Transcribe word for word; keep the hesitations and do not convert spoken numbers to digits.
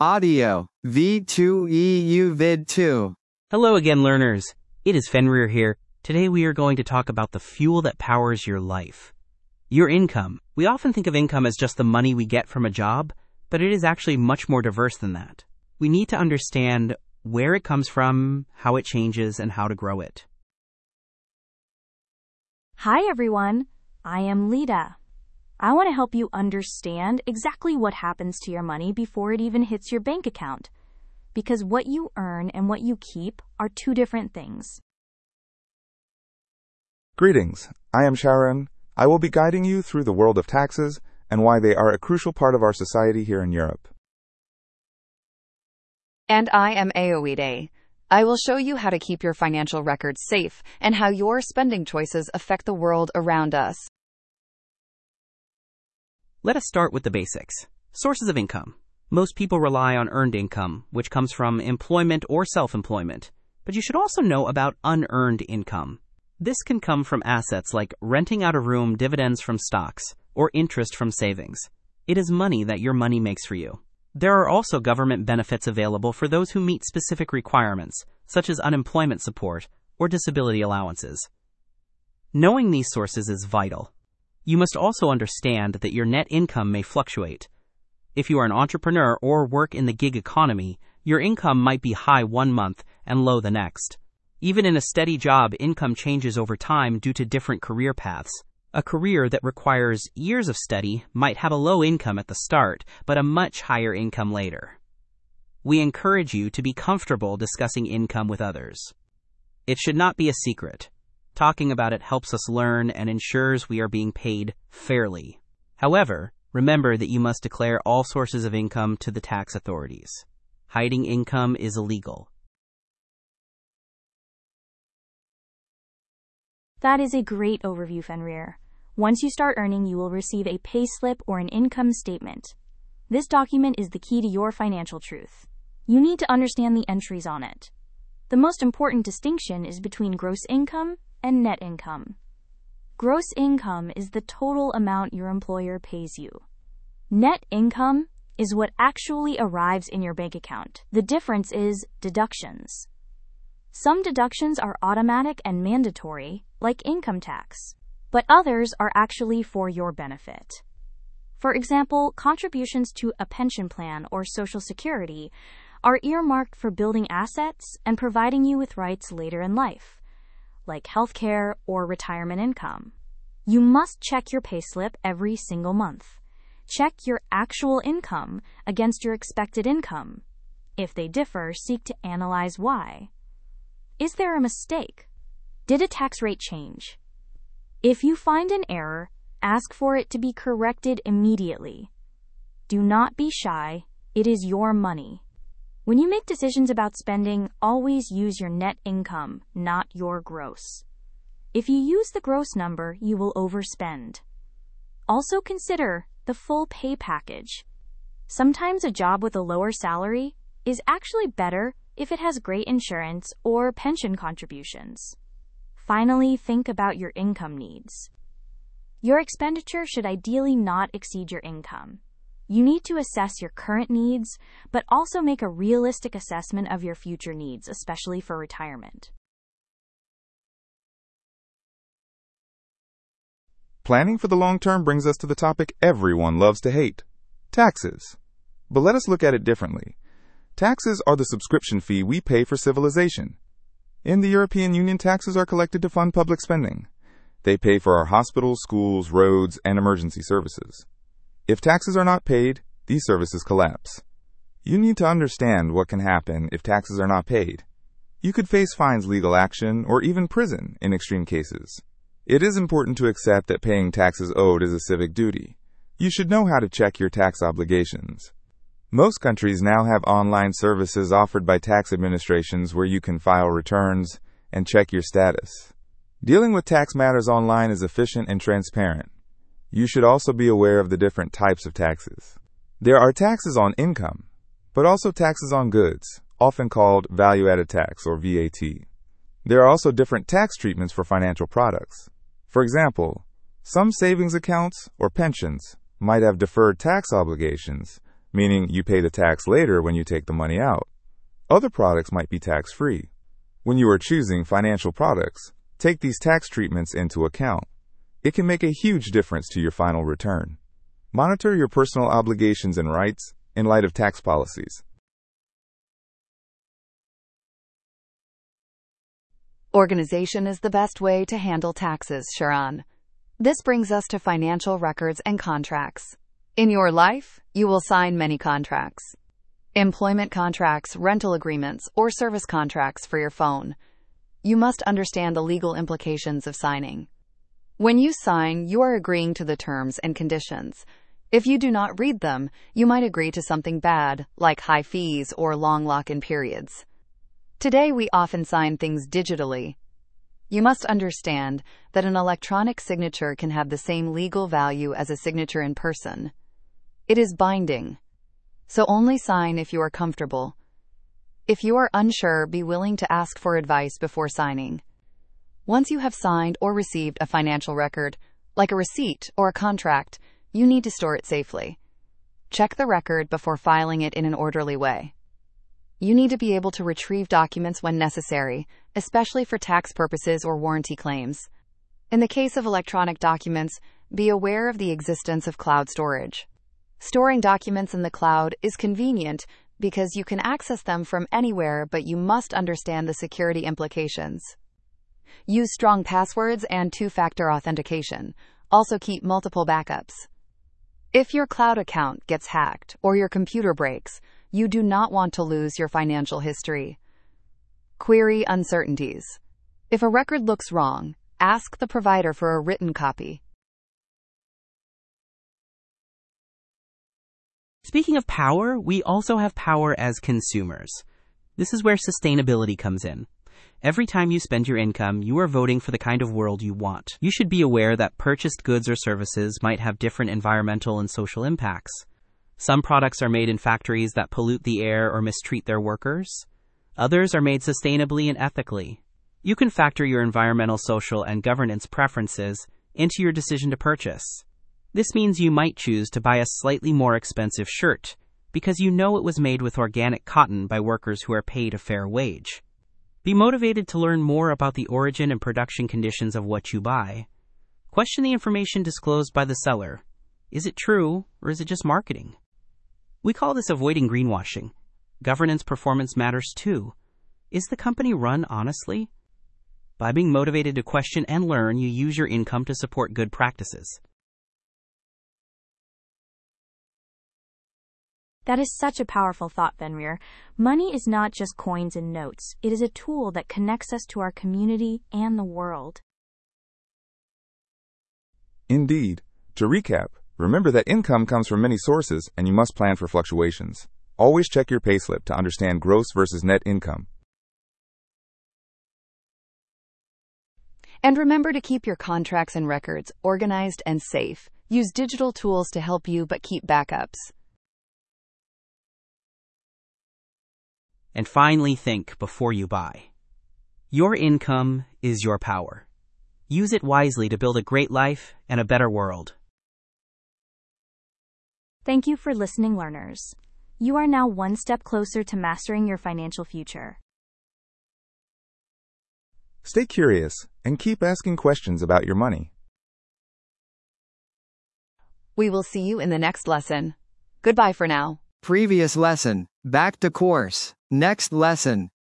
Audio, V two E U Vid two. Hello again, learners. It is Fenrir here. Today we are going to talk about the fuel that powers your life. Your income. We often think of income as just the money we get from a job, but it is actually much more diverse than that. We need to understand where it comes from, how it changes, and how to grow it. Hi everyone, I am Lita. I want to help you understand exactly what happens to your money before it even hits your bank account. Because what you earn and what you keep are two different things. Greetings, I am Sharon. I will be guiding you through the world of taxes and why they are a crucial part of our society here in Europe. And I am Aoide. I will show you how to keep your financial records safe and how your spending choices affect the world around us. Let us start with the basics. Sources of income. Most people rely on earned income, which comes from employment or self-employment. But you should also know about unearned income. This can come from assets like renting out a room, dividends from stocks, or interest from savings. It is money that your money makes for you. There are also government benefits available for those who meet specific requirements, such as unemployment support or disability allowances. Knowing these sources is vital. You must also understand that your net income may fluctuate. If you are an entrepreneur or work in the gig economy, your income might be high one month and low the next. Even in a steady job, income changes over time due to different career paths. A career that requires years of study might have a low income at the start, but a much higher income later. We encourage you to be comfortable discussing income with others. It should not be a secret. Talking about it helps us learn and ensures we are being paid fairly. However, remember that you must declare all sources of income to the tax authorities. Hiding income is illegal. That is a great overview, Fenrir. Once you start earning, you will receive a pay slip or an income statement. This document is the key to your financial truth. You need to understand the entries on it. The most important distinction is between gross income and net income. Gross income is the total amount your employer pays you. Net income is what actually arrives in your bank account. The difference is deductions. Some deductions are automatic and mandatory, like income tax, but others are actually for your benefit. For example, contributions to a pension plan or Social Security are earmarked for building assets and providing you with rights later in life, like healthcare or retirement income. You must check your payslip every single month. Check your actual income against your expected income. If they differ, seek to analyze why. Is there a mistake? Did a tax rate change? If you find an error, ask for it to be corrected immediately. Do not be shy. It is your money. When you make decisions about spending, always use your net income, not your gross. If you use the gross number, you will overspend. Also consider the full pay package. Sometimes a job with a lower salary is actually better if it has great insurance or pension contributions. Finally, think about your income needs. Your expenditure should ideally not exceed your income. You need to assess your current needs, but also make a realistic assessment of your future needs, especially for retirement. Planning for the long term brings us to the topic everyone loves to hate, taxes. But let us look at it differently. Taxes are the subscription fee we pay for civilization. In the European Union, taxes are collected to fund public spending. They pay for our hospitals, schools, roads, and emergency services. If taxes are not paid, these services collapse. You need to understand what can happen if taxes are not paid. You could face fines, legal action, or even prison in extreme cases. It is important to accept that paying taxes owed is a civic duty. You should know how to check your tax obligations. Most countries now have online services offered by tax administrations where you can file returns and check your status. Dealing with tax matters online is efficient and transparent. You should also be aware of the different types of taxes. There are taxes on income, but also taxes on goods, often called value-added tax or V A T. There are also different tax treatments for financial products. For example, some savings accounts or pensions might have deferred tax obligations, meaning you pay the tax later when you take the money out. Other products might be tax-free. When you are choosing financial products, take these tax treatments into account. It can make a huge difference to your final return. Monitor your personal obligations and rights in light of tax policies. Organization is the best way to handle taxes, Sharon. This brings us to financial records and contracts. In your life, you will sign many contracts. Employment contracts, rental agreements, or service contracts for your phone. You must understand the legal implications of signing. When you sign, you are agreeing to the terms and conditions. If you do not read them, you might agree to something bad, like high fees or long lock-in periods. Today, we often sign things digitally. You must understand that an electronic signature can have the same legal value as a signature in person. It is binding. So only sign if you are comfortable. If you are unsure, be willing to ask for advice before signing. Once you have signed or received a financial record, like a receipt or a contract, you need to store it safely. Check the record before filing it in an orderly way. You need to be able to retrieve documents when necessary, especially for tax purposes or warranty claims. In the case of electronic documents, be aware of the existence of cloud storage. Storing documents in the cloud is convenient because you can access them from anywhere, but you must understand the security implications. Use strong passwords and two-factor authentication. Also keep multiple backups. If your cloud account gets hacked or your computer breaks, you do not want to lose your financial history. Query uncertainties. If a record looks wrong, ask the provider for a written copy. Speaking of power, we also have power as consumers. This is where sustainability comes in. Every time you spend your income, you are voting for the kind of world you want. You should be aware that purchased goods or services might have different environmental and social impacts. Some products are made in factories that pollute the air or mistreat their workers. Others are made sustainably and ethically. You can factor your environmental, social, and governance preferences into your decision to purchase. This means you might choose to buy a slightly more expensive shirt because you know it was made with organic cotton by workers who are paid a fair wage. Be motivated to learn more about the origin and production conditions of what you buy. Question the information disclosed by the seller. Is it true, or is it just marketing? We call this avoiding greenwashing. Governance performance matters too. Is the company run honestly? By being motivated to question and learn, you use your income to support good practices. That is such a powerful thought, Fenrir. Money is not just coins and notes. It is a tool that connects us to our community and the world. Indeed. To recap, remember that income comes from many sources and you must plan for fluctuations. Always check your payslip to understand gross versus net income. And remember to keep your contracts and records organized and safe. Use digital tools to help you, but keep backups. And finally, think before you buy. Your income is your power. Use it wisely to build a great life and a better world. Thank you for listening, learners. You are now one step closer to mastering your financial future. Stay curious and keep asking questions about your money. We will see you in the next lesson. Goodbye for now. Previous lesson. Back to course. Next lesson.